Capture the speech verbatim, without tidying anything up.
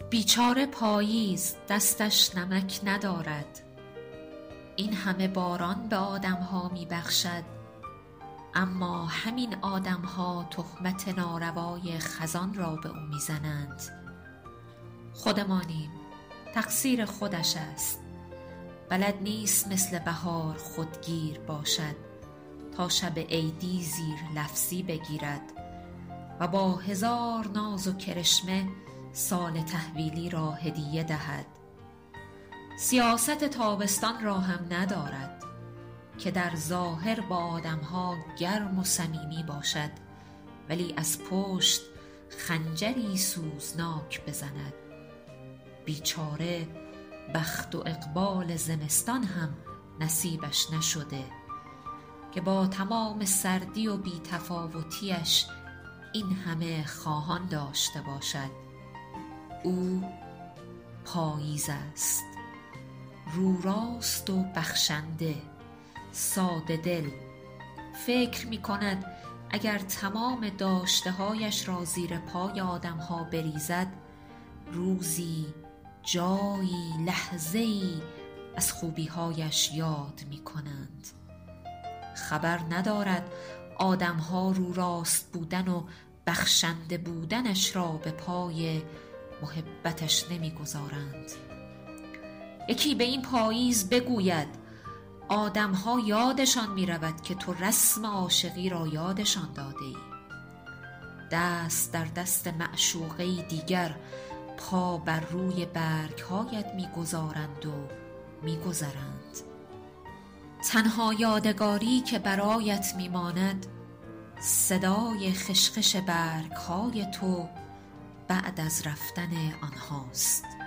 بیچاره پاییز دستش نمک ندارد. این همه باران به آدمها می بخشد، اما همین آدمها تهمت ناروای خزان را به او می زنند. خودمانیم، تقصیر خودش است. بلد نیست مثل بهار خودگیر باشد تا شب عیدی زیر لفظی بگیرد و با هزار ناز و کرشمه سال تحویلی را هدیه دهد. سیاست تابستان را هم ندارد که در ظاهر با آدمها گرم و صمیمی باشد، ولی از پشت خنجری سوزناک بزند. بیچاره بخت و اقبال زمستان هم نصیبش نشده که با تمام سردی و بی‌تفاوتیش این همه خواهان داشته باشد. او پاییز است، رو راست و بخشنده، ساده دل. فکر می کند اگر تمام داشته هایش را زیر پای آدم ها بریزد، روزی، جایی، لحظه‌ای از خوبی هایش یاد می کنند. خبر ندارد آدم ها رو راست بودن و بخشنده بودنش را به پای محبتش نمی گذارند. یکی به این پاییز بگوید آدم ها یادشان می رود که تو رسم عاشقی را یادشان داده ای. دست در دست معشوقه دیگر پا بر روی برگ هایت می گذارند و می گذرند. تنها یادگاری که برایت می ماند صدای خشخش برگ های تو بعد از رفتن آنهاست.